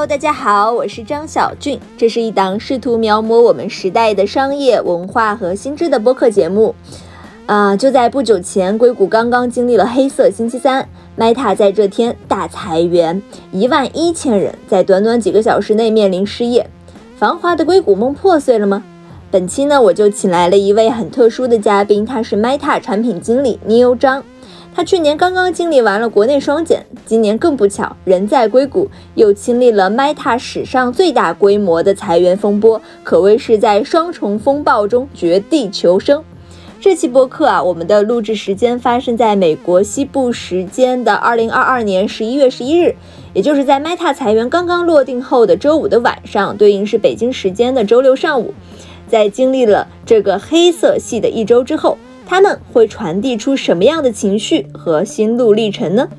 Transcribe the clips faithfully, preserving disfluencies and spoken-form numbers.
Hello， 大家好，我是张小俊，这是一档试图描摹我们时代的商业文化和新知的播客节目。啊、呃，就在不久前，硅谷刚刚经历了黑色星期三 ，Meta 在这天大裁员，一万一千人，在短短几个小时内面临失业。繁华的硅谷梦破碎了吗？本期呢，我就请来了一位很特殊的嘉宾，他是 Meta 产品经理 Neil 张。他去年刚刚经历完了国内双减，今年更不巧，人在硅谷又经历了 Meta 史上最大规模的裁员风波，可谓是在双重风暴中绝地求生。这期播客啊，我们的录制时间发生在美国西部时间的二零二二年十一月十一日，也就是在 Meta 裁员刚刚落定后的周五的晚上，对应是北京时间的周六上午。在经历了这个黑色系的一周之后，他们会传递出什么样的情绪和心路历程呢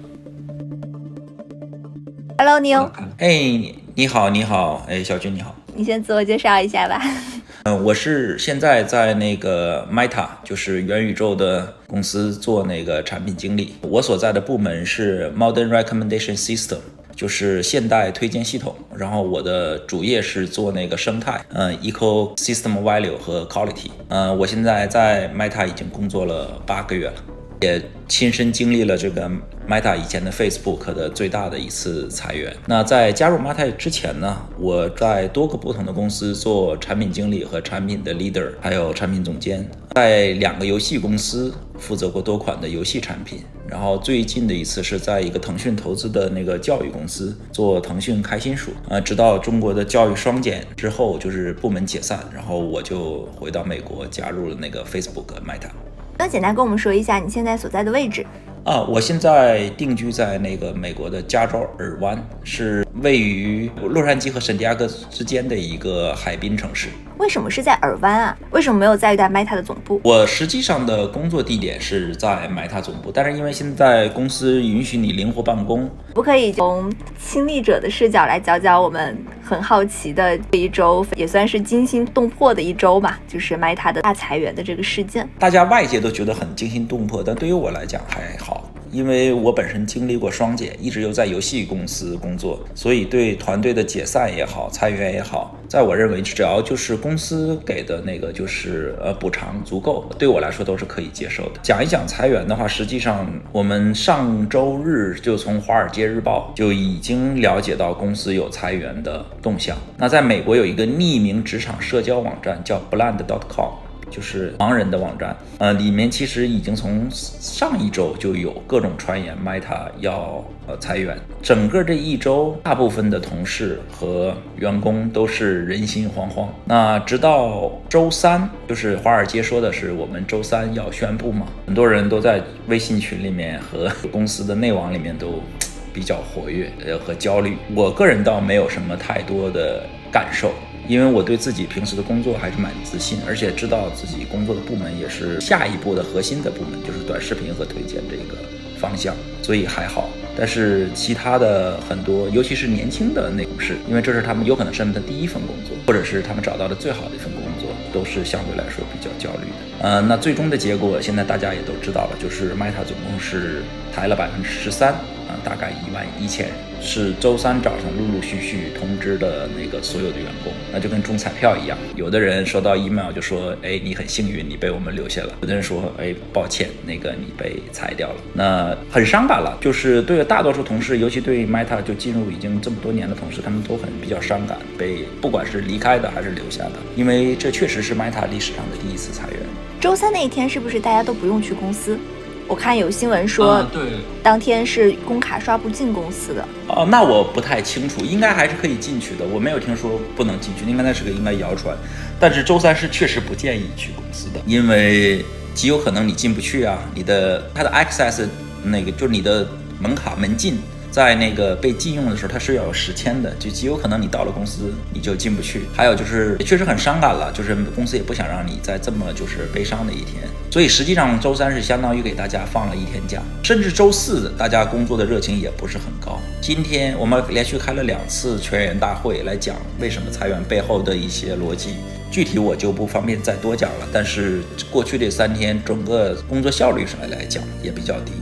？Hello， Neil。 哎，你好，你好，哎，小军你好。 你先自我介绍一下吧。 嗯、呃，我是现在在那个 Meta， 就是元宇宙的公司做那个产品经理。我所在的部门是 Modern Recommendation System， 就是现代推荐系统。然后我的主业是做那个生态，呃 Ecosystem Value 和 Quality。呃，我现在在 Meta 已经工作了八个月了。也亲身经历了这个 Meta 以前的 Facebook 的最大的一次裁员。那在加入 Meta 之前呢，我在多个不同的公司做产品经理和产品的 leader， 还有产品总监，在两个游戏公司负责过多款的游戏产品。然后最近的一次是在一个腾讯投资的那个教育公司做腾讯开心树，呃，直到中国的教育双减之后，就是部门解散，然后我就回到美国加入了那个 Facebook Meta。 那简单跟我们说一下你现在所在的位置啊，我现在定居在那个美国的加州尔湾，是位于洛杉矶和圣地亚哥之间的一个海滨城市。 为什么是在尔湾啊？为什么没有在 Meta 的总部？ 我实际上的工作地点是在 Meta 总部，但是因为现在公司允许你灵活办公， 不可以从亲历者的视角来讲讲我们很好奇的这一周，也算是惊心动魄的一周吧，就是 Meta 的大裁员的这个事件。 大家外界都觉得很惊心动魄，但对于我来讲还好。因为我本身经历过双减，一直又在游戏公司工作，所以对团队的解散也好，裁员也好，在我认为只要就是公司给的那个就是呃补偿足够，对我来说都是可以接受的。讲一讲裁员的话，实际上我们上周日就从华尔街日报就已经了解到公司有裁员的动向。那在美国有一个匿名职场社交网站叫 blind dot com，就是盲人的网站，呃，里面其实已经从上一周就有各种传言 Meta 要呃裁员，整个这一周大部分的同事和员工都是人心惶惶。那直到周三，就是华尔街说的是我们周三要宣布嘛，很多人都在微信群里面和公司的内网里面都比较活跃呃和焦虑。我个人倒没有什么太多的感受。因为我对自己平时的工作还是蛮自信，而且知道自己工作的部门也是下一步的核心的部门，就是短视频和推荐这个方向，所以还好。但是其他的很多，尤其是年轻的那同事，因为这是他们有可能是他们的第一份工作，或者是他们找到的最好的一份工作，都是相对来说比较焦虑的。呃，那最终的结果现在大家也都知道了，就是 Meta 总共是裁了百分之十三，啊，大概一万一千人，是周三早上陆陆续续通知的那个所有的员工，那就跟中彩票一样，有的人收到 email 就说，哎，你很幸运，你被我们留下了；有的人说，哎，抱歉，那个你被裁掉了。那很伤感了，就是对大多数同事，尤其对 Meta 就进入已经这么多年的同事，他们都很比较伤感，被不管是离开的还是留下的，因为这确实是 Meta 历史上的第一次裁员。 周三那一天是不是大家都不用去公司？我看有新闻说， 啊、对， 当天是工卡刷不进公司的。 哦，那我不太清楚，应该还是可以进去的。我没有听说不能进去，应该那是个应该谣传。但是周三是确实不建议去公司的，因为极有可能你进不去啊，你的它的 access 那个就是你的门卡门禁。在那个被禁用的时候，它是要有时签的，就极有可能你到了公司你就进不去。还有就是确实很伤感了，就是公司也不想让你在这么就是悲伤的一天，所以实际上周三是相当于给大家放了一天假，甚至周四大家工作的热情也不是很高。今天我们连续开了两次全员大会来讲为什么裁员背后的一些逻辑，具体我就不方便再多讲了。但是过去这三天整个工作效率上来讲也比较低。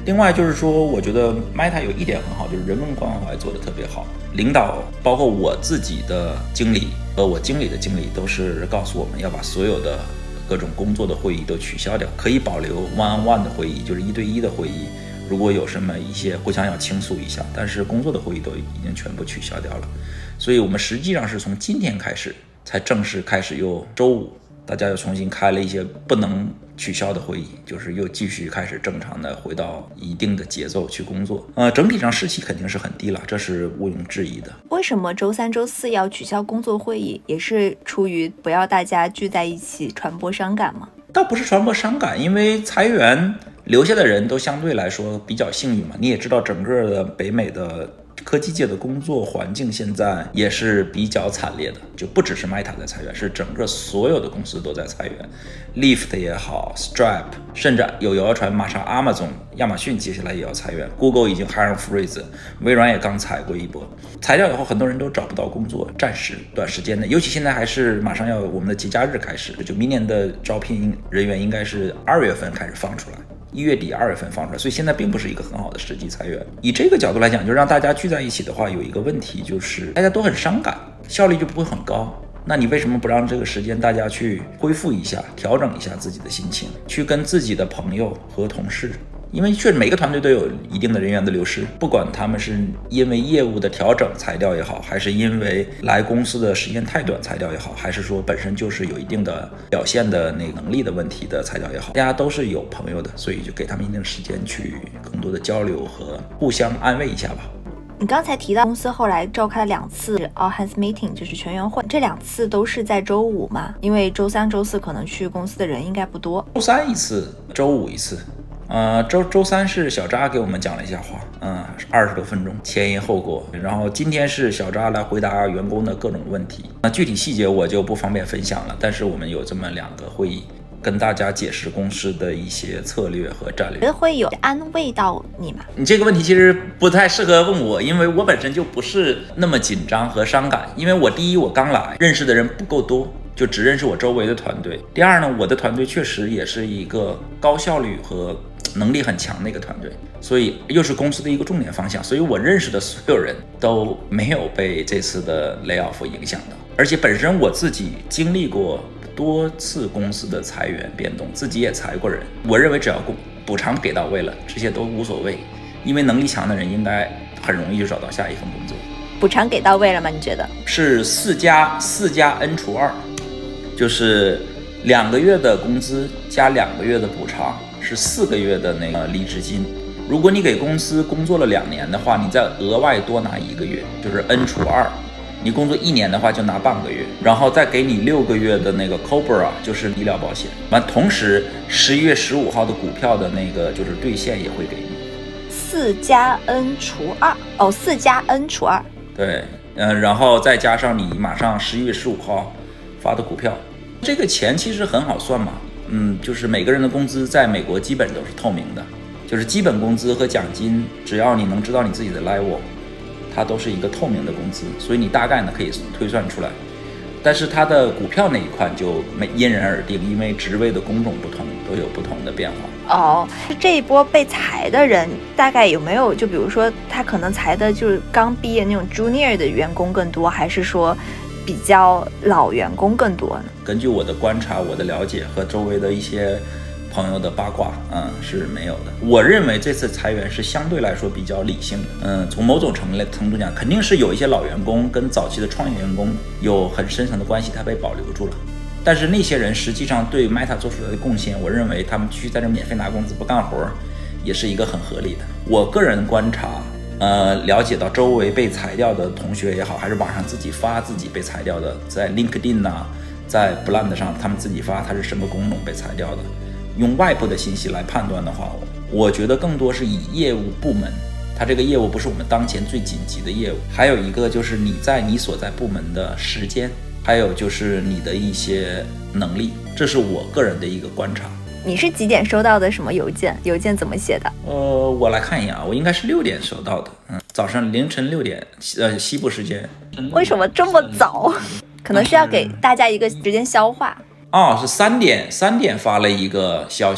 另外就是说，我觉得 Meta 有一点很好，就是人文关怀做得特别好。领导包括我自己的经理和我经理的经理都是告诉我们要把所有的各种工作的会议都取消掉，可以保留 one on one 的会议，就是一对一的会议，如果有什么一些互相要倾诉一下，但是工作的会议都已经全部取消掉了。所以我们实际上是从今天开始才正式开始，又周五大家又重新开了一些不能取消的会议，就是又继续开始正常的回到一定的节奏去工作。呃，整体上士气肯定是很低了，这是毋庸置疑的。 为什么周三、周四要取消工作会议？也是出于不要大家聚在一起传播伤感吗？ 倒不是传播伤感，因为裁员留下的人都相对来说比较幸运嘛。你也知道，整个的北美的科技界的工作环境现在也是比较惨烈的，就不只是 Meta 在裁员，是整个所有的公司都在裁员。Lyft 也好 Stripe， 甚至有谣传马上 Amazon 亚马逊接下来也要裁员， Google 已经 hiring freeze， 微软也刚裁过一波。裁掉以后很多人都找不到工作，暂时短时间内，尤其现在还是马上要我们的节假日开始，就明年的招聘人员应该是二月份开始放出来，一月底二月份放出来，所以现在并不是一个很好的时机裁员。以这个角度来讲，就让大家聚在一起的话，有一个问题就是大家都很伤感，效率就不会很高。那你为什么不让这个时间大家去恢复一下，调整一下自己的心情，去跟自己的朋友和同事，因为确实每个团队都有一定的人员的流失，不管他们是因为业务的调整裁掉也好，还是因为来公司的时间太短裁掉也好，还是说本身就是有一定的表现的那个能力的问题的裁掉也好，大家都是有朋友的，所以就给他们一定时间去更多的交流和互相安慰一下吧。 你刚才提到公司后来召开了两次 All Hands Meeting， 就是全员会，这两次都是在周五嘛？因为周三、周四可能去公司的人应该不多。 周三一次，周五一次。呃，周周三是小扎给我们讲了一下话，嗯，二十多分钟，前因后果。然后今天是小扎来回答员工的各种问题，那具体细节我就不方便分享了。但是我们有这么两个会议，跟大家解释公司的一些策略和战略。 觉得会有安慰到你吗？ 你这个问题其实不太适合问我，因为我本身就不是那么紧张和伤感。因为我第一，我刚来，认识的人不够多，就只认识我周围的团队。第二呢，我的团队确实也是一个高效率和能力很强的一个团队，所以又是公司的一个重点方向，所以我认识的所有人都没有被这次的 layoff 影响到。而且本身我自己经历过多次公司的裁员变动，自己也裁过人，我认为只要补偿给到位了，这些都无所谓，因为能力强的人应该很容易就找到下一份工作。 补偿给到位了吗？你觉得是四加四加 n 除二，就是两个月的工资加两个月的补偿，是四个月的那个离职金。如果你给公司工作了两年的话，你再额外多拿一个月，就是 n 除二。你工作一年的话就拿半个月，然后再给你六个月的那个 Cobra， 就是医疗保险。完，同时十一月十五号的股票的那个就是兑现也会给你。 四加 n 除二，哦，四加 n 除二。 对，嗯，然后再加上你马上十一月十五号发的股票，这个钱其实很好算嘛。嗯，就是每个人的工资在美国基本都是透明的，就是基本工资和奖金，只要你能知道你自己的 level， 它都是一个透明的工资，所以你大概呢可以推算出来。但是它的股票那一块就因人而定，因为职位的工种不同，都有不同的变化。 哦，这一波被裁的人大概有没有，就比如说他可能裁的就是刚毕业那种 junior 的员工更多，还是说比较老员工更多呢？ 根据我的观察，我的了解和周围的一些朋友的八卦，嗯，是没有的。我认为这次裁员是相对来说比较理性的，嗯，从某种程度讲，肯定是有一些老员工跟早期的创业员工有很深层的关系，他被保留住了。但是那些人实际上对 Meta 做出来的贡献，我认为他们继续在这免费拿工资不干活，也是一个很合理的。我个人观察，呃，了解到周围被裁掉的同学也好，还是网上自己发自己被裁掉的，在 LinkedIn 啊，在 Blend 上他们自己发他是什么工种被裁掉的，用外部的信息来判断的话，我觉得更多是以业务部门，它这个业务不是我们当前最紧急的业务，还有一个就是你在你所在部门的时间，还有就是你的一些能力，这是我个人的一个观察。 你是几点收到的什么邮件？邮件怎么写的？ 呃，我来看一眼啊，我应该是六点收到的，嗯，早上凌晨六点，呃，西部时间。 为什么这么早？可能是要给大家一个时间消化。 哦，是三点三点发了一个消息，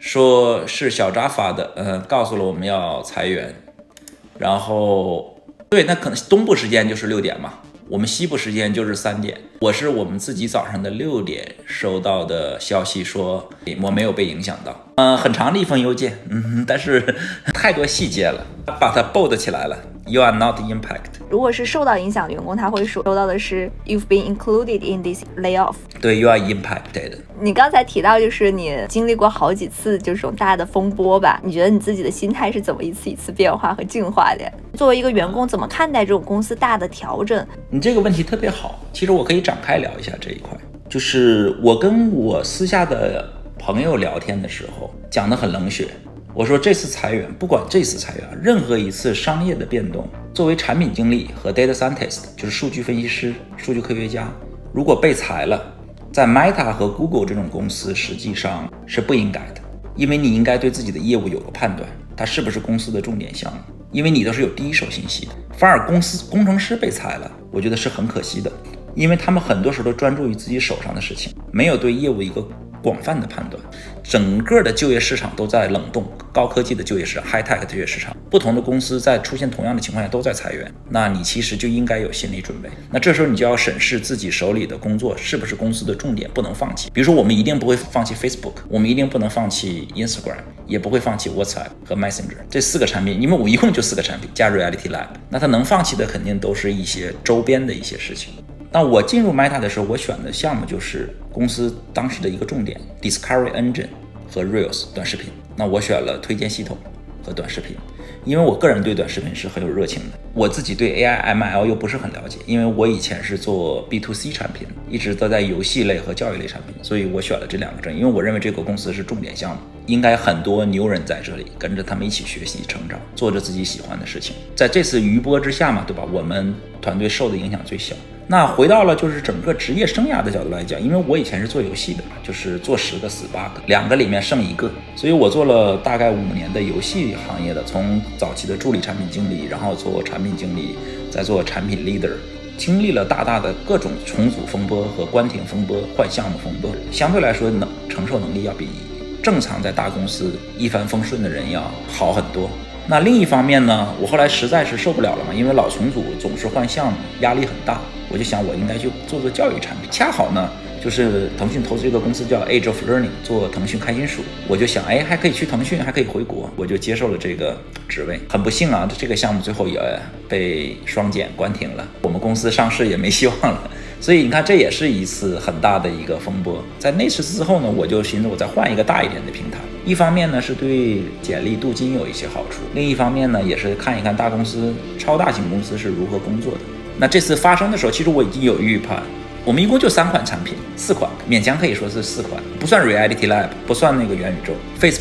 说是小扎发的，呃，告诉了我们要裁员，然后对，那可能东部时间就是六点嘛，我们西部时间就是三点。我是我们自己早上的六点收到的消息，说我没有被影响到。呃，很长的一封邮件，嗯，但是太多细节了，把它 bold 起来了。You are not impacted。 如果是受到影响的员工，他会收到的是 You've been included in this layoff。 对 ，You are impacted。 你刚才提到，就是你经历过好几次这种大的风波吧？你觉得你自己的心态是怎么一次一次变化和进化的？作为一个员工，怎么看待这种公司大的调整？ 你这个问题特别好，其实我可以展开聊一下这一块。就是我跟我私下的朋友聊天的时候，讲得很冷血。我说这次裁员，不管这次裁员，任何一次商业的变动，作为产品经理和 data scientist， 就是数据分析师、数据科学家，如果被裁了，在 Meta 和 Google 这种公司实际上是不应该的，因为你应该对自己的业务有个判断，它是不是公司的重点项目，因为你都是有第一手信息的。反而公司工程师被裁了，我觉得是很可惜的，因为他们很多时候都专注于自己手上的事情，没有对业务一个广泛的判断。整个的就业市场都在冷冻，高科技的就业市场 high tech 就业市场，不同的公司在出现同样的情况下都在裁员，那你其实就应该有心理准备。那这时候你就要审视自己手里的工作是不是公司的重点，不能放弃。比如说我们一定不会放弃 Facebook， 我们一定不能放弃 Instagram， 也不会放弃 WhatsApp 和 Messenger 这四个产品，因为我一共就四个产品加 Reality Lab， 那它能放弃的肯定都是一些周边的一些事情。那我进入 Meta 的时候，我选的项目就是公司当时的一个重点 Discovery Engine 和 Reels 短视频。那我选了推荐系统和短视频，因为我个人对短视频是很有热情的。我自己对 A I M L 又不是很了解，因为我以前是做 B to C 产品，一直都在游戏类和教育类产品，所以我选了这两个证，因为我认为这个公司是重点项目，应该很多牛人在这里跟着他们一起学习成长，做着自己喜欢的事情。在这次余波之下嘛，对吧？我们团队受的影响最小。那回到了就是整个职业生涯的角度来讲，因为我以前是做游戏的，就是做十个死八个，两个里面剩一个，所以我做了大概五年的游戏行业的，从早期的助理产品经理，然后做产品经理，再做产品 leader， 经历了大大的各种重组风波和关停风波、换项目风波，相对来说能承受能力要比正常在大公司一帆风顺的人要好很多。那另一方面呢，我后来实在是受不了了嘛，因为老重组总是换项目，压力很大，我就想我应该去做做教育产品。恰好呢，就是腾讯投资一个公司叫 Age of Learning， 做腾讯开心树，我就想，哎，还可以去腾讯，还可以回国，我就接受了这个职位。很不幸啊，这个项目最后也被双减关停了，我们公司上市也没希望了。所以你看，这也是一次很大的一个风波。在那次之后呢，我就寻思我再换一个大一点的平台。一方面呢是对简历镀金有一些好处，另一方面呢也是看一看大公司、超大型公司是如何工作的。那这次发生的时候，其实我已经有预判。我们一共就三款产品，四款，勉强可以说是四款，不算 Reality Lab， 不算那个元宇宙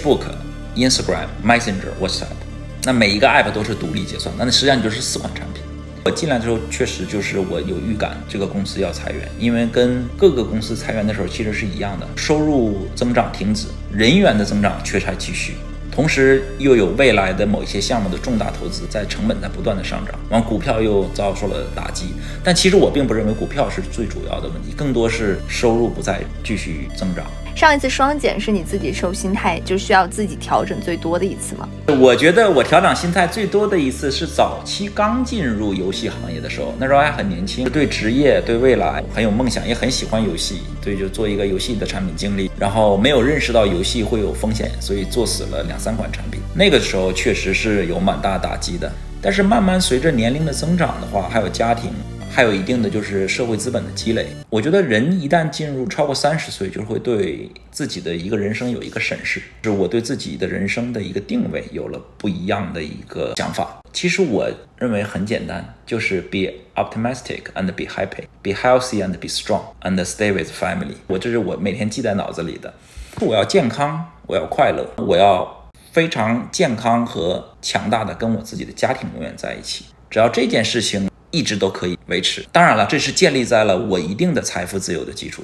，Facebook、Instagram、Messenger、WhatsApp。那每一个 app 都是独立结算，那实际上就是四款产品。我进来的时候，确实就是我有预感这个公司要裁员，因为跟各个公司裁员的时候其实是一样的，收入增长停止，人员的增长却还继续，同时又有未来的某一些项目的重大投资，在成本在不断的上涨，完股票又遭受了打击。但其实我并不认为股票是最主要的问题，更多是收入不再继续增长。 上一次双减是你自己受心态就需要自己调整最多的一次吗？ 我觉得我调整心态最多的一次是早期刚进入游戏行业的时候，那时候还很年轻，对职业对未来很有梦想，也很喜欢游戏，对，就做一个游戏的产品经理，然后没有认识到游戏会有风险，所以做死了两三款产品。那个时候确实是有蛮大打击的，但是慢慢随着年龄的增长的话，还有家庭，还有一定的就是社会资本的积累，我觉得人一旦进入超过三十岁，就会对自己的一个人生有一个审视，就是我对自己的人生的一个定位有了不一样的一个想法。其实我认为很简单，就是 be optimistic and be happy, be healthy and be strong and stay with family。我这是我每天记在脑子里的。我要健康，我要快乐，我要非常健康和强大的跟我自己的家庭永远在一起。只要这件事情一直都可以维持，当然了，这是建立在了我一定的财富自由的基础之上。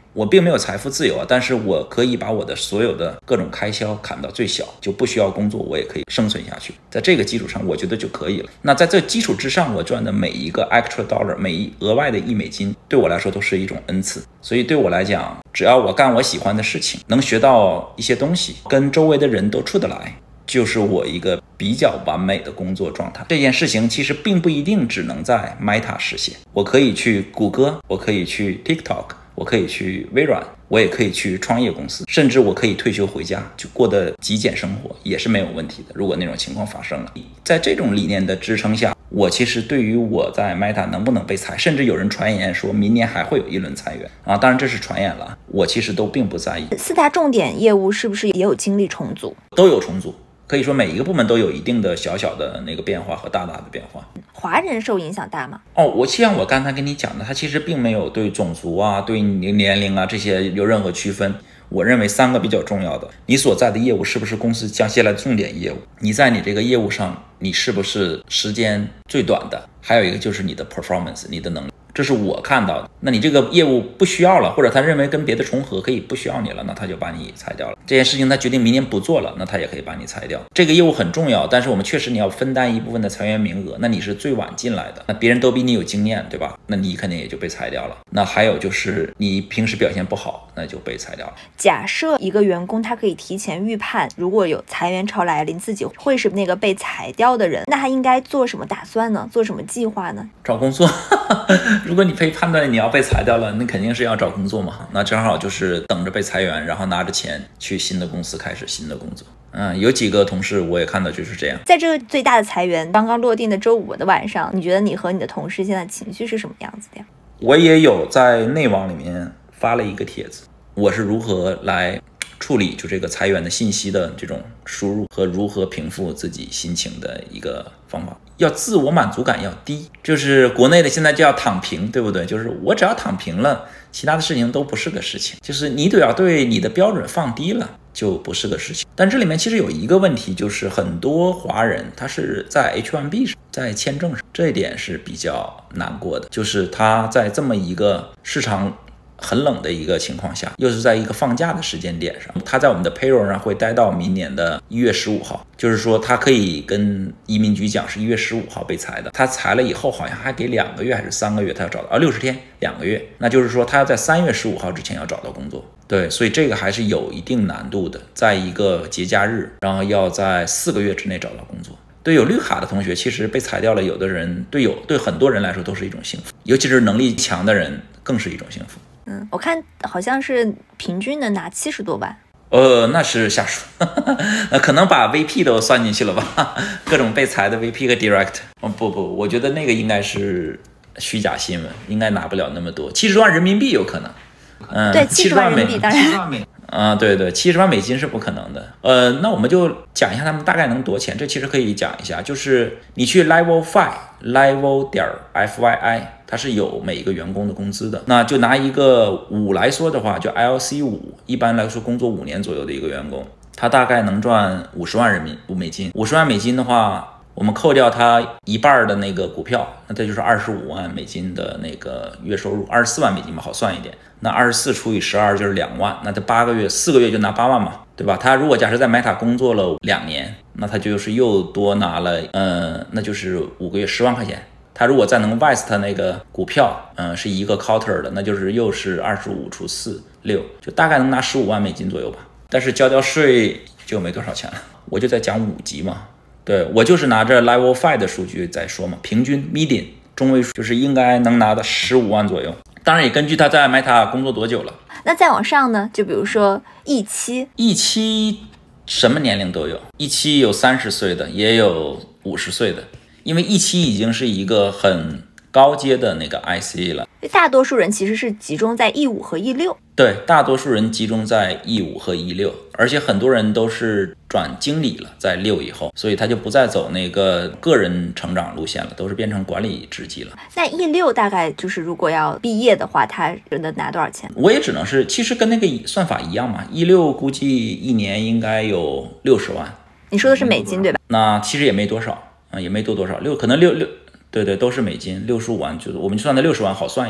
我并没有财富自由啊，但是我可以把我的所有的各种开销砍到最小，就不需要工作，我也可以生存下去。在这个基础上，我觉得就可以了。那在这基础之上，我赚的每一个 extra dollar， 每一额外的一美金，对我来说都是一种恩赐。所以对我来讲，只要我干我喜欢的事情，能学到一些东西，跟周围的人都处得来，就是我一个比较完美的工作状态。这件事情其实并不一定只能在 Meta 实现，我可以去谷歌，我可以去 TikTok， 我可以去微软，我也可以去创业公司，甚至我可以退休回家，就过得极简生活也是没有问题的。如果那种情况发生了，在这种理念的支撑下，我其实对于我在 Meta 能不能被裁，甚至有人传言说明年还会有一轮裁员啊，当然这是传言了，我其实都并不在意。 四大重点业务是不是也有经历重组？ 都有重组，可以说每一个部门都有一定的小小的那个变化和大大的变化。 华人受影响大吗？ 哦，我像我刚才跟你讲的，它其实并没有对种族啊、对年龄啊这些有任何区分。我认为三个比较重要的，你所在的业务是不是公司将下来的重点业务，你在你这个业务上你是不是时间最短的，还有一个就是你的 performance， 你的能力。这是我看到的。那你这个业务不需要了，或者他认为跟别的重合可以不需要你了，那他就把你裁掉了。这件事情他决定明年不做了，那他也可以把你裁掉。这个业务很重要，但是我们确实你要分担一部分的裁员名额，那你是最晚进来的，那别人都比你有经验，对吧？那你肯定也就被裁掉了。那还有就是你平时表现不好，那就被裁掉了。 假设一个员工他可以提前预判，如果有裁员潮来临，自己会是那个被裁掉的人，那他应该做什么打算呢？做什么计划呢？ 找工作。如果你可以判断你要被裁掉了，那肯定是要找工作嘛。那正好就是等着被裁员，然后拿着钱去新的公司开始新的工作。嗯，有几个同事我也看到就是这样。 在这个最大的裁员刚刚落定的周五的晚上，你觉得你和你的同事现在情绪是什么样子的呀？ 我也有在内网里面发了一个帖子，我是如何来处理就这个裁员的信息的这种输入和如何平复自己心情的一个方法。要自我满足感要低，就是国内的现在就要躺平，对不对？就是我只要躺平了，其他的事情都不是个事情，就是你得要对你的标准放低了，就不是个事情。但这里面其实有一个问题，就是很多华人他是在 H 一 B 上，在签证上，这一点是比较难过的，就是他在这么一个市场很冷的一个情况下，又是在一个放假的时间点上，他在我们的 payroll 上会待到明年的一月十五号，就是说他可以跟移民局讲是一月十五号被裁的，他裁了以后好像还给两个月还是三个月，他要找到啊六十天两个月，那就是说他要在三月十五号之前要找到工作。对，所以这个还是有一定难度的，在一个节假日，然后要在四个月之内找到工作。对有绿卡的同学，其实被裁掉了，有的人对有对很多人来说都是一种幸福，尤其是能力强的人更是一种幸福。 嗯，我看好像是平均能拿七十多万。 呃，那是瞎说，可能把 V P 都算进去了吧，各种被裁的 V P 和 Direct。哦不不，我觉得那个应该是虚假新闻，应该拿不了那么多，七十万人民币有可能。嗯， 对，七十万人民币当然。 啊、嗯，对对，七十万美金是不可能的。呃，那我们就讲一下他们大概能多钱，这其实可以讲一下，就是你去 Level Five Level 点 F Y I， 它是有每一个员工的工资的。那就拿一个五来说的话，就 L C 五，一般来说工作五年左右的一个员工，他大概能赚五十万人民币美金。五十万美金的话，我们扣掉他一半的那个股票，那这就是二十五万美金的那个月收入，二十四万美金吧，好算一点。那二十四除以十二就是两万，那他八个月四个月就拿八万嘛，对吧？他如果假设在 Meta 工作了两年，那他就是又多拿了，呃，那就是五个月十万块钱。他如果再能 vest 那个股票，嗯、呃，是一个 quarter 的，那就是又是二十五除四六，就大概能拿十五万美金左右吧。但是交掉税就没多少钱了。我就在讲五级嘛，对我就是拿着 Level Five 的数据在说嘛，平均 median 中位数就是应该能拿到十五万左右。当然也根据他在 Meta 工作多久了。 那再往上呢？就比如说 E 七 E 七什么年龄都有， E 七有三十岁的，也有五十岁的，因为 E 七已经是一个很高阶的那个 I C 了。 大多数人其实是集中在 E 五 和 E 六。 对，大多数人集中在 E 五 和 E 六，而且很多人都是转经理了，在六以后，所以他就不再走那个个人成长路线了，都是变成管理职级了。 那 E 六大概就是如果要毕业的话，他能拿多少钱？ 我也只能是，其实跟那个算法一样嘛。E 六估计一年应该有六十万。 你说的是美金对吧？ 那其实也没多少啊、嗯，也没多多少，六可能六六。对对，都是美金，六十五万，就是我们就算它六十万好算一点。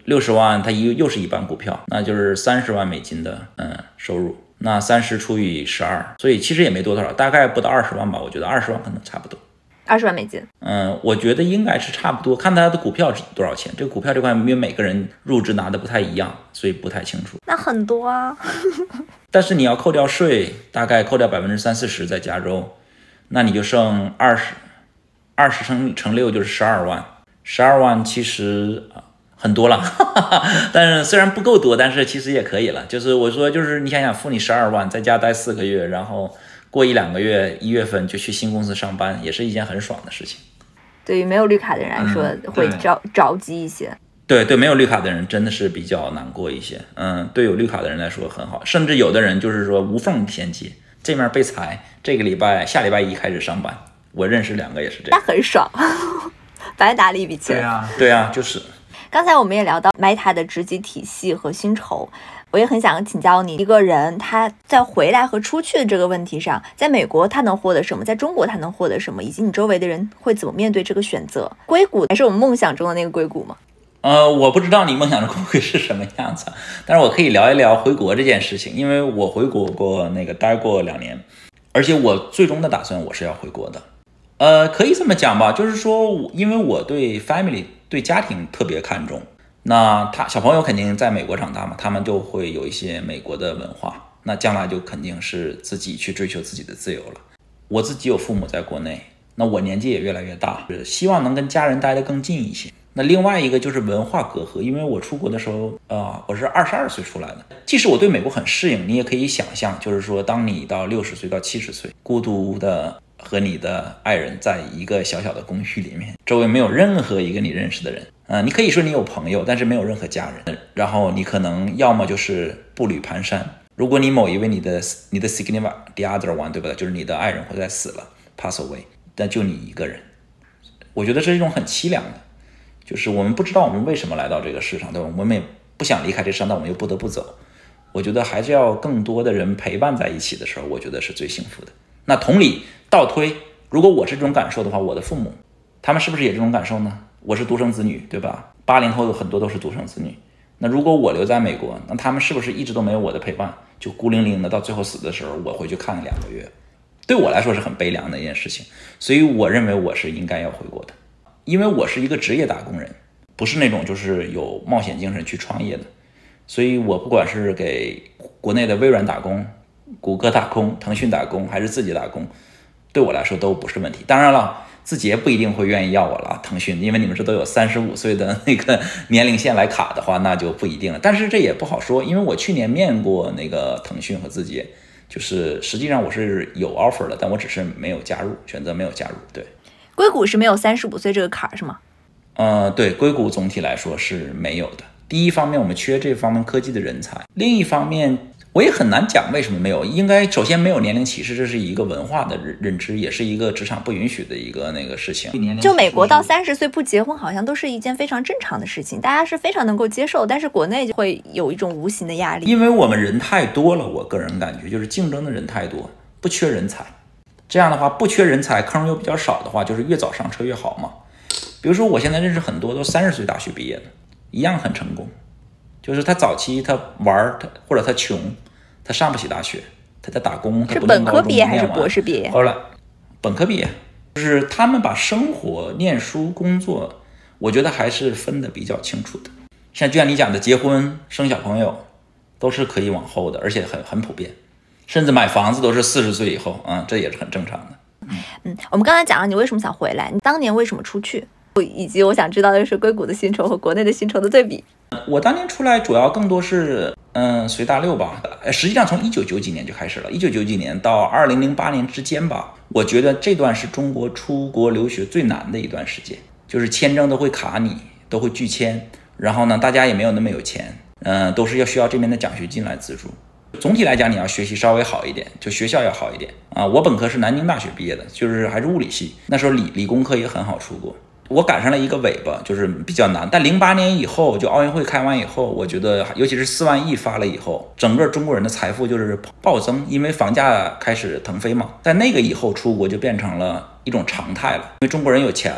六十万它又又是一半股票，那就是三十万美金的嗯收入，那三十除以十二，所以其实也没多多少，大概不到二十万吧，我觉得二十万可能差不多。 二十万美金， 嗯，我觉得应该是差不多，看他的股票是多少钱。这个股票这块，因为每个人入职拿的不太一样，所以不太清楚。 那很多啊。 但是你要扣掉税，大概扣掉百分之三四十在加州，那你就剩二十，二十乘乘六就是十二万，十二万其实很多了，但是虽然不够多，但是其实也可以了。就是我说，就是你想想，付你十二万，在家待四个月，然后过一两个月，一月份就去新公司上班，也是一件很爽的事情。 对于没有绿卡的人来说，嗯、会着着急一些。 对对，没有绿卡的人真的是比较难过一些。嗯，对有绿卡的人来说很好，甚至有的人就是说无缝衔接，这面被裁，这个礼拜下礼拜一开始上班。我认识两个也是这样， 那很爽，白打了一笔钱。 对啊，对啊，就是。 刚才我们也聊到 Meta 的职级体系和薪酬。我也很想请教你，一个人他在回来和出去的这个问题上，在美国他能获得什么，在中国他能获得什么，以及你周围的人会怎么面对这个选择？硅谷还是我们梦想中的那个硅谷吗？ 呃，我不知道你梦想中硅谷是什么样子，但是我可以聊一聊回国这件事情，因为我回国过那个待过两年，而且我最终的打算我是要回国的。呃，可以这么讲吧，就是说，因为我对 family 对家庭特别看重。那他小朋友肯定在美国长大嘛，他们就会有一些美国的文化，那将来就肯定是自己去追求自己的自由了。我自己有父母在国内，那我年纪也越来越大，希望能跟家人待得更近一些。那另外一个就是文化隔阂，因为我出国的时候啊、呃，我是二十二岁出来的，即使我对美国很适应，你也可以想象，就是说当你到六十岁到七十岁，孤独的和你的爱人在一个小小的公寓里面，周围没有任何一个你认识的人。呃，你可以说你有朋友，但是没有任何家人。然后你可能要么就是步履蹒跚。如果你某一位你的你的 significant the other one 对吧？就是你的爱人或者死了 pass away， 但就你一个人，我觉得是一种很凄凉的。就是我们不知道我们为什么来到这个世上，对吧？我们也不想离开这世上，但我们又不得不走。我觉得还是要更多的人陪伴在一起的时候，我觉得是最幸福的。那同理倒推，如果我是这种感受的话，我的父母他们是不是也这种感受呢？我是独生子女，对吧？八零后很多都是独生子女。那如果我留在美国，那他们是不是一直都没有我的陪伴，就孤零零的到最后死的时候，我回去看两个月，对我来说是很悲凉的一件事情。所以我认为我是应该要回国的，因为我是一个职业打工人，不是那种就是有冒险精神去创业的。所以我不管是给国内的微软打工、谷歌打工、腾讯打工，还是自己打工，对我来说都不是问题。当然了，自己也不一定会愿意要我了，腾讯，因为你们这都有三十五岁的那个年龄线来卡的话，那就不一定了。但是这也不好说，因为我去年面过那个腾讯和字节，就是实际上我是有 offer 的，但我只是没有加入，选择没有加入。对， 硅谷是没有三十五岁这个坎儿是吗？ 呃，对，硅谷总体来说是没有的。第一方面，我们缺这方面科技的人才；另一方面，我也很难讲为什么没有。应该首先没有年龄歧视，这是一个文化的认知，也是一个职场不允许的一个那个事情。 就美国到三十岁不结婚，好像都是一件非常正常的事情，大家是非常能够接受。但是国内就会有一种无形的压力， 因为我们人太多了，我个人感觉就是竞争的人太多，不缺人才。这样的话，不缺人才，坑又比较少的话，就是越早上车越好嘛。比如说，我现在认识很多都三十岁大学毕业的，一样很成功。就是他早期他玩他或者他穷，他上不起大学，他在打工，他是本科毕业还是博士毕业？ 后来本科毕业，就是他们把生活、念书、工作，我觉得还是分得比较清楚的。像就像你讲的，结婚、生小朋友，都是可以往后的，而且很很普遍，甚至买房子都是四十岁以后啊、嗯，这也是很正常的。 嗯，我们刚才讲了你为什么想回来，你当年为什么出去，以及我想知道的是硅谷的薪酬和国内的薪酬的对比。 我当年出来主要更多是嗯随大溜吧，实际上从一九九几年就开始了，一九九几年到二零零八年之间吧，我觉得这段是中国出国留学最难的一段时间，就是签证都会卡你，都会拒签，然后呢大家也没有那么有钱，嗯、呃，都是要需要这边的奖学金来资助。总体来讲，你要学习稍微好一点，就学校要好一点啊。我本科是南京大学毕业的，就是还是物理系，那时候理理工科也很好出国。我赶上了一个尾巴，就是比较难。但零八年以后，就奥运会开完以后，我觉得尤其是四万亿发了以后，整个中国人的财富就是暴增，因为房价开始腾飞嘛。在那个以后，出国就变成了一种常态了，因为中国人有钱了，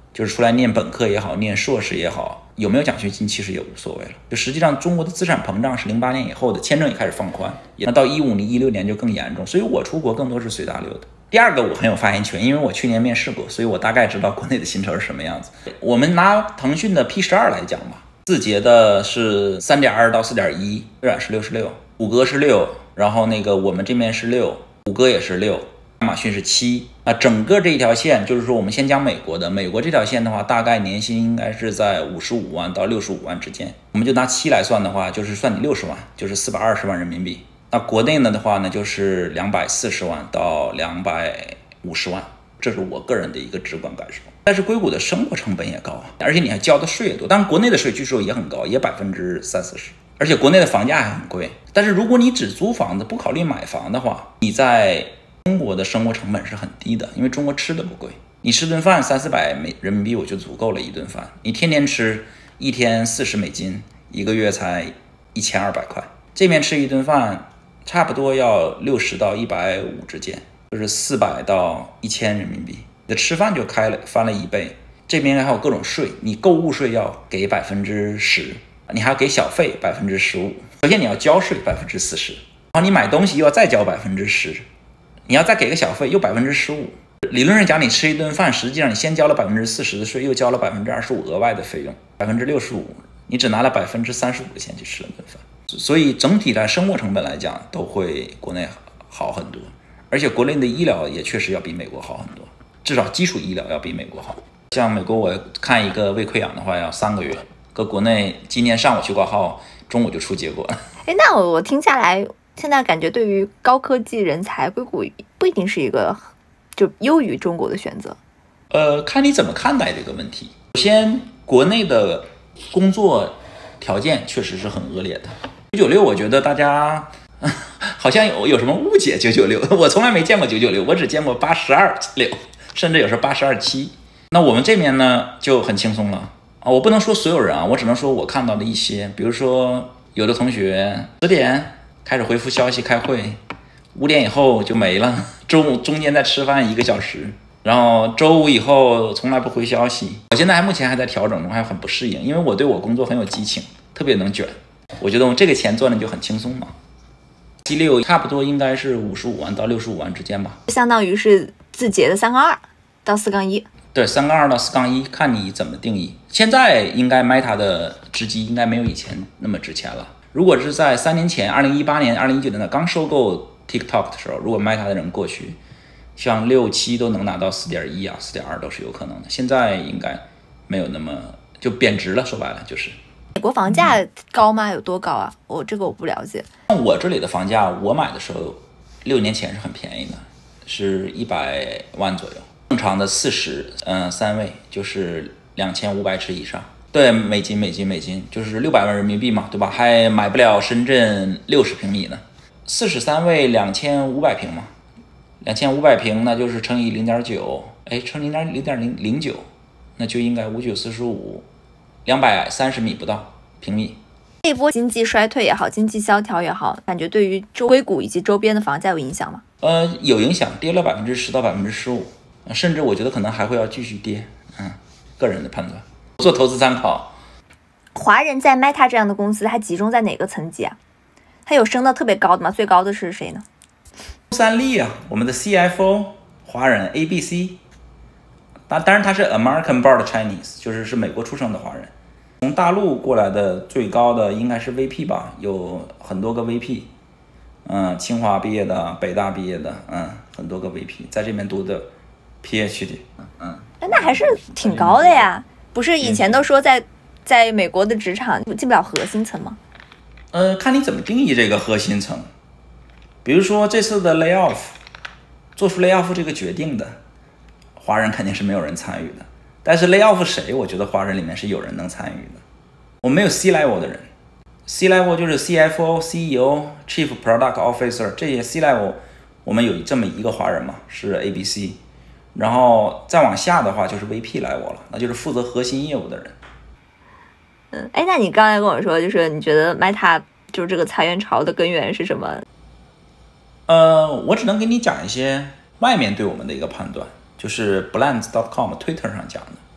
就是出来念本科也好，念硕士也好，有没有奖学金其实也无所谓了。就实际上中国的资产膨胀是零八年以后的，签证也开始放宽，那到一五年、一六年就更严重，所以我出国更多是随大流的。第二个我很有发言权，因为我去年面试过，所以我大概知道国内的薪酬是什么样子。我们拿腾讯的 P 十二 来讲吧，字节的是 三点二 到 四点一， 微软是六十六，谷歌是六，然后那个我们这边是六，谷歌也是六，亚马逊是七。那整个这一条线，就是说我们先讲美国的，美国这条线的话，大概年薪应该是在五十五万到六十五万之间。我们就拿七来算的话，就是算你六十万，就是四百二十万人民币。那国内呢的话呢，就是两百四十万到两百五十万，这是我个人的一个直观感受。但是硅谷的生活成本也高啊，而且你还交的税也多。当然国内的税据说也很高，也百分之三四十，而且国内的房价还很贵。但是如果你只租房子不考虑买房的话，你在中国的生活成本是很低的，因为中国吃的不贵，你吃顿饭三四百美人民币我就足够了一顿饭。你天天吃，一天四十美金，一个月才一千二百块。这边吃一顿饭差不多要六十到一百五之间，就是四百到一千人民币。你的吃饭就开了翻了一倍。这边还有各种税，你购物税要给百分之十，你还要给小费百分之十五。首先你要交税百分之四十，然后你买东西又要再交百分之十，你要再给个小费又百分之十五。理论上讲，你吃一顿饭，实际上你先交了百分之四十的税，又交了百分之二十五额外的费用，百分之六十五，你只拿了百分之三十五的钱去吃了顿饭。所以整体的生活成本来讲都会国内好很多，而且国内的医疗也确实要比美国好很多，至少基础医疗要比美国好。像美国我看一个胃溃疡的话要三个月，搁国内今天上午去挂号，中午就出结果了。 哎，那我我听下来，现在感觉对于高科技人才，硅谷不一定是一个就优于中国的选择。 呃，看你怎么看待这个问题。首先，国内的工作条件确实是很恶劣的。九九六，我觉得大家好像有有什么误解。九九六，我从来没见过九九六，我只见过八十二六，甚至有时候八十二七。那我们这边呢就很轻松了啊！我不能说所有人啊，我只能说我看到的一些，比如说有的同学十点开始回复消息开会，五点以后就没了，中午中间再吃饭一个小时，然后周五以后从来不回消息。我现在还目前还在调整中，还很不适应，因为我对我工作很有激情，特别能卷。我觉得我这个钱赚的就很轻松嘛。G 六差不多应该是五十五万到六十五万之间吧， 相当于是字节的三杠二到四杠一。 对，三杠二到四杠一，看你怎么定义。现在应该 Meta 的值机应该没有以前那么值钱了。如果是在三年前，二零一八年、二零一九年刚收购 TikTok 的时候，如果 Meta 的人过去，像六七都能拿到四点一啊、四点二都是有可能的。现在应该没有那么就贬值了，说白了就是。 美国房价高吗？有多高啊？我这个我不了解。 我这里的房价，我买的时候六年前是很便宜的，是一百万左右。正常的四十，嗯，三位就是两千五百尺以上。对，美金，美金，美金，就是六百万人民币嘛，对吧？还买不了深圳六十平米呢。四十三位两千五百平嘛，两千五百平那就是乘以零点九，哎，乘零点零点零零九，那就应该五九四十五，两百三十米不到平米。 这一波经济衰退也好，经济萧条也好，感觉对于周硅谷以及周边的房价有影响吗？ 呃，有影响，跌了百分之十到百分之十五。甚至我觉得可能还会要继续跌，嗯，个人的判断，做投资参考。 华人在 Meta 这样的公司，它集中在哪个层级啊？它有升到特别高的吗？最高的是谁呢？ 三立啊，我们的 C F O 华人 A B C， 当然他是 American born Chinese， 就是是美国出生的华人。从大陆过来的最高的应该是 V P 吧，有很多个 V P， 嗯，清华毕业的，北大毕业的，嗯，很多个 V P 在这边读的。P H D， 嗯， 那还是挺高的呀。不是以前都说在在美国的职场进不了核心层吗？ 呃，看你怎么定义这个核心层。比如说这次的 layoff， 做出 layoff 这个决定的华人肯定是没有人参与的。但是 layoff 谁？我觉得华人里面是有人能参与的。我没有 C level 的人 ，C level 就是 C F O、C E O、Chief Product Officer 这些 C level， 我们有这么一个华人嘛，是 A B C。然后再往下的话就是 V P 来我了，那就是负责核心业务的人。 嗯，哎，那你刚才跟我说，就是你觉得 Meta 就是这个裁员潮的根源是什么？ 呃，我只能给你讲一些外面对我们的一个判断，就是 Brands 点 com 推特上讲的。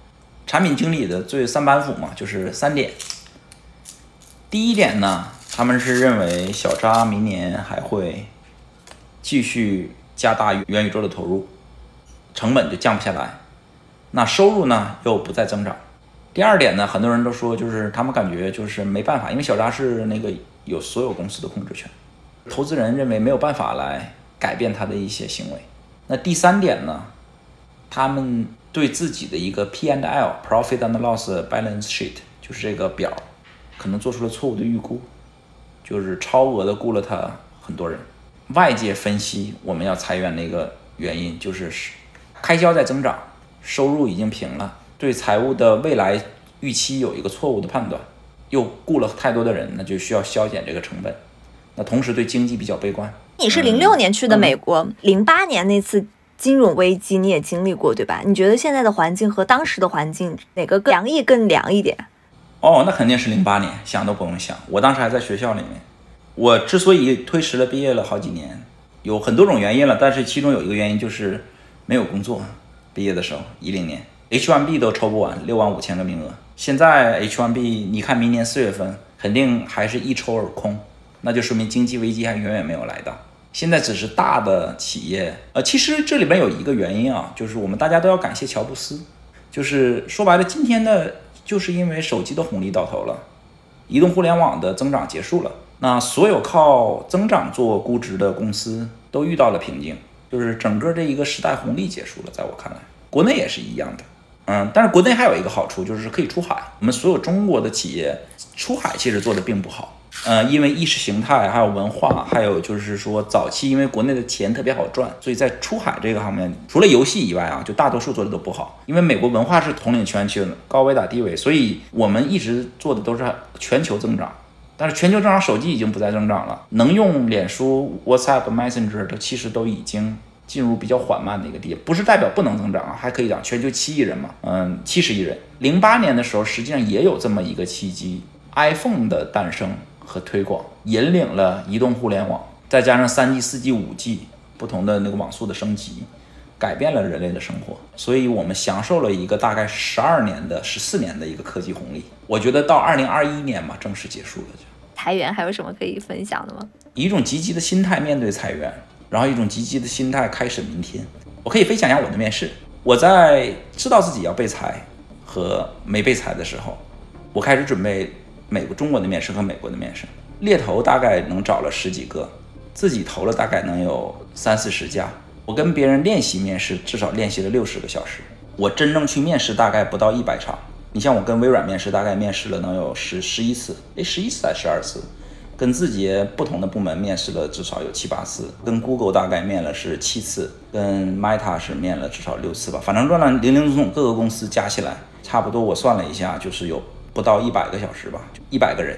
产品经理的最三板斧嘛，就是三点。第一点呢，他们是认为小扎明年还会继续加大元宇宙的投入，成本就降不下来，那收入呢又不再增长。第二点呢，很多人都说就是他们感觉就是没办法，因为小扎是那个有所有公司的控制权，投资人认为没有办法来改变他的一些行为。那第三点呢，他们对自己的一个 P and L Profit and Loss Balance Sheet 就是这个表可能做出了错误的预估，就是超额的雇了他很多人。外界分析我们要裁员的一个原因就是开销在增长，收入已经平了，对财务的未来预期有一个错误的判断，又雇了太多的人，那就需要削减这个成本。那同时对经济比较悲观。 你是零六年去的美国，零八、嗯、年那次金融危机你也经历过对吧？你觉得现在的环境和当时的环境哪个更凉意更凉一点？ 哦，那肯定是零八年，想都不用想，我当时还在学校里面。我之所以推迟了毕业了好几年，有很多种原因了，但是其中有一个原因就是没有工作。毕业的时候一零年 H 一 B 都抽不完，六万五千个名额。现在 H 一 B 你看明年四月份肯定还是一抽而空，那就说明经济危机还远远没有来到。现在只是大的企业，呃，其实这里边有一个原因啊，就是我们大家都要感谢乔布斯，就是说白了，今天的就是因为手机的红利到头了，移动互联网的增长结束了，那所有靠增长做估值的公司都遇到了瓶颈，就是整个这一个时代红利结束了。在我看来，国内也是一样的，嗯，但是国内还有一个好处就是可以出海，我们所有中国的企业出海其实做的并不好。呃，因为意识形态，还有文化，还有就是说早期因为国内的钱特别好赚，所以在出海这个方面，除了游戏以外啊，就大多数做的都不好。因为美国文化是统领全球的，高维打低维，所以我们一直做的都是全球增长。但是全球增长，手机已经不再增长了，能用脸书、WhatsApp、Messenger 的其实都已经进入比较缓慢的一个地步，不是代表不能增长啊，还可以讲全球七亿人嘛，嗯，七十亿人。零八年的时候，实际上也有这么一个契机 ，iPhone 的诞生和推广引领了移动互联网，再加上三 G、四 G、五 G 不同的那个网速的升级，改变了人类的生活，所以我们享受了一个大概十二年的、十四年的一个科技红利。我觉得到二零二一年嘛，正式结束了。就裁员还有什么可以分享的吗？ 以一种积极的心态面对裁员，然后一种积极的心态开始明天。我可以分享一下我的面试。我在知道自己要被裁和没被裁的时候，我开始准备美国、中国的面试和美国的面试，猎头大概能找了十几个，自己投了大概能有三四十家。我跟别人练习面试，至少练习了六十个小时。我真正去面试大概不到一百场。你像我跟微软面试，大概面试了能有十十一次，诶，十一次还是十二次？跟字节不同的部门面试了至少有七八次，跟 Google 大概面了是七次，跟 Meta 是面了至少六次吧。反正乱乱零零总总各个公司加起来，差不多我算了一下，就是有不到一百个小时吧，一百个人。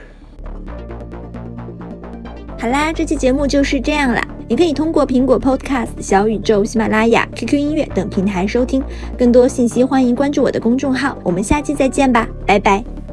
好啦，这期节目就是这样啦。你可以通过苹果 Podcast、 小宇宙、喜马拉雅、 Q Q 音乐等平台收听。更多信息欢迎关注我的公众号，我们下期再见吧，拜拜。